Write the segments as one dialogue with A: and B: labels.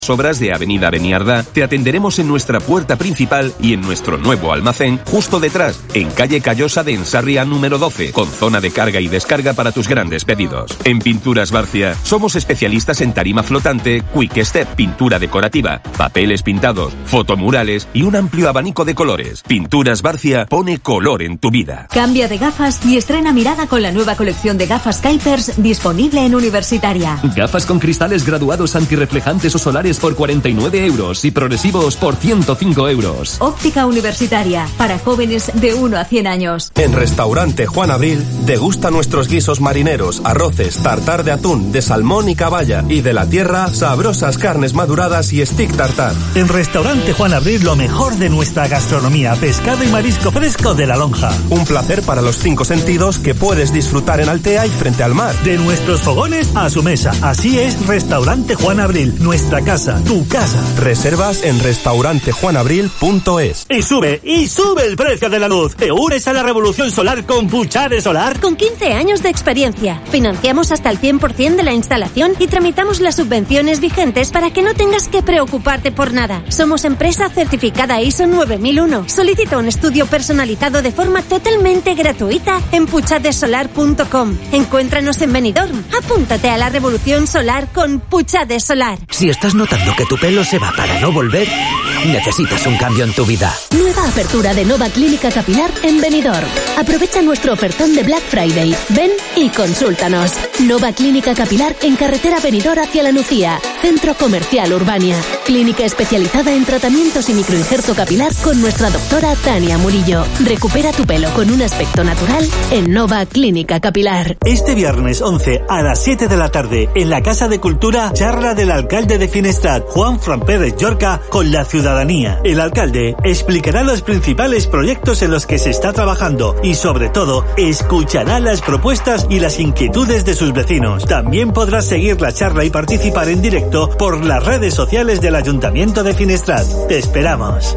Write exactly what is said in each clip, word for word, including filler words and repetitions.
A: Obras de Avenida Beniardá, te atenderemos en nuestra puerta principal y en nuestro nuevo almacén justo detrás, en calle Callosa de Ensarria número doce, con zona de carga y descarga para tus grandes pedidos. En Pinturas Barcia, somos especialistas en tarima flotante, quick step, pintura decorativa, papeles pintados, fotomurales y un amplio abanico de colores. Pinturas Barcia pone color en tu vida.
B: Cambia de gafas y estrena mirada con la nueva colección de gafas Kuipers disponible en Universitaria.
C: Gafas con cristales graduados antirreflejantes o solares por cuarenta y nueve euros y progresivos por ciento cinco euros.
B: Óptica Universitaria, para jóvenes de uno a cien años.
D: En Restaurante Juan Abril, degusta nuestros guisos marineros, arroces, tartar de atún, de salmón y caballa, y de la tierra, sabrosas carnes maduradas y stick tartar.
E: En Restaurante Juan Abril, lo mejor de nuestra gastronomía, pescado y marisco fresco de La Lonja.
D: Un placer para los cinco sentidos que puedes disfrutar en Altea y frente al mar.
E: De nuestros fogones a su mesa. Así es Restaurante Juan Abril, nuestra casa. Tu casa.
D: Reservas en restaurante juan abril punto es.
E: Y sube, y sube el precio de la luz. ¿Te unes a la revolución solar con Puchade Solar?
F: Con quince años de experiencia. Financiamos hasta el cien por ciento de la instalación y tramitamos las subvenciones vigentes para que no tengas que preocuparte por nada. Somos empresa certificada I S O nueve mil uno. Solicita un estudio personalizado de forma totalmente gratuita en puchade solar punto com. Encuéntranos en Benidorm. Apúntate a la revolución solar con Puchade Solar.
G: Si estás notando que tu pelo se va para no volver, necesitas un cambio en tu vida.
H: Nueva apertura de Nova Clínica Capilar en Benidorm. Aprovecha nuestro ofertón de Black Friday. Ven y consúltanos. Nova Clínica Capilar en carretera Benidorm hacia La Nucía. Centro Comercial Urbania. Clínica especializada en tratamientos y microinjerto capilar con nuestra doctora Tania Murillo. Recupera tu pelo con un aspecto natural en Nova Clínica Capilar.
E: Este viernes once a las siete de la tarde en la Casa de Cultura, charla del alcalde de Finestrat, Juan Fran Pérez Llorca, con la ciudadanía. El alcalde explicará los principales proyectos en los que se está trabajando y, sobre todo, escuchará las propuestas y las inquietudes de sus vecinos. También podrás seguir la charla y participar en directo por las redes sociales del Ayuntamiento de Finestrat. Te esperamos.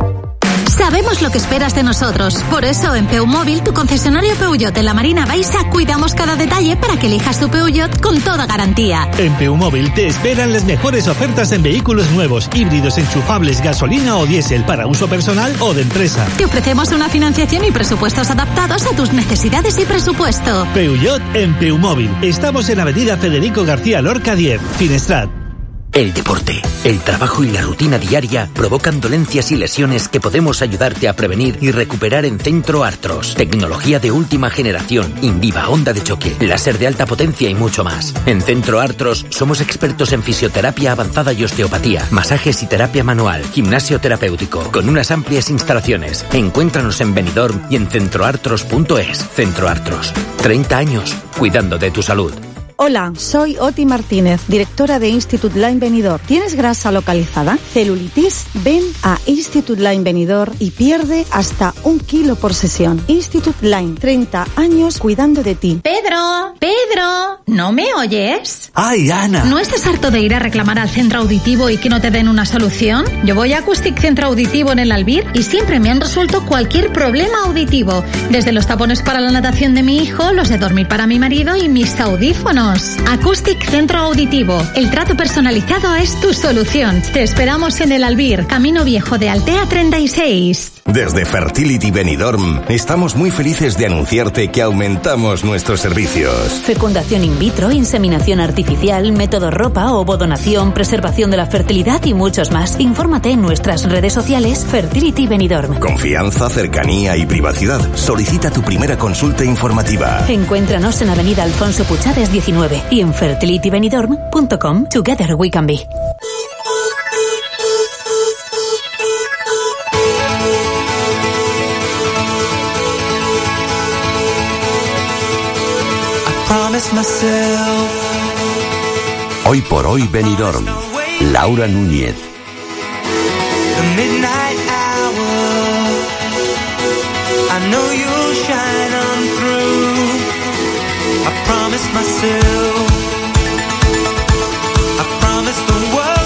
I: Sabemos lo que esperas de nosotros. Por eso, en Peumóvil, tu concesionario Peugeot en la Marina Baixa, cuidamos cada detalle para que elijas tu Peugeot con toda garantía.
E: En Peumóvil te esperan las mejores ofertas en vehículos nuevos, híbridos, enchufables, gasolina o diésel, para uso personal o de empresa.
I: Te ofrecemos una financiación y presupuestos adaptados a tus necesidades y presupuesto.
E: Peugeot en Peumóvil. Estamos en Avenida Federico García Lorca diez, Finestrat.
G: El deporte, el trabajo y la rutina diaria provocan dolencias y lesiones que podemos ayudarte a prevenir y recuperar en Centro Artros. Tecnología de última generación, Inviva, onda de choque, láser de alta potencia y mucho más. En Centro Artros somos expertos en fisioterapia avanzada y osteopatía, masajes y terapia manual, gimnasio terapéutico, con unas amplias instalaciones. Encuéntranos en Benidorm y en centroartros punto es. Centro Artros, treinta años cuidando de tu salud.
J: Hola, soy Oti Martínez, directora de Institut Line Benidorm. ¿Tienes grasa localizada? ¿Celulitis? Ven a Institut Line Benidorm y pierde hasta un kilo por sesión. Institut Line, treinta años cuidando de ti.
I: Pedro, Pedro, ¿no me oyes?
E: ¡Ay, Ana!
I: ¿No estás harto de ir a reclamar al centro auditivo y que no te den una solución? Yo voy a Acoustic Centro Auditivo en el Albir y siempre me han resuelto cualquier problema auditivo. Desde los tapones para la natación de mi hijo, los de dormir para mi marido y mis audífonos. Acoustic Centro Auditivo. El trato personalizado es tu solución. Te esperamos en el Albir, Camino Viejo de Altea treinta y seis.
K: Desde Fertility Benidorm estamos muy felices de anunciarte que aumentamos nuestros servicios.
B: Fecundación in vitro, inseminación artificial, método ropa, ovodonación, preservación de la fertilidad y muchos más. Infórmate en nuestras redes sociales Fertility Benidorm.
K: Confianza, cercanía y privacidad. Solicita tu primera consulta informativa.
B: Encuéntranos en Avenida Alfonso Puchades diecinueve y en fertility benidorm punto com. Together we can be.
K: Hoy por hoy Benidorm. Laura Núñez.
L: The midnight hour, I know you'll shine on through. I promise myself, I promise the world.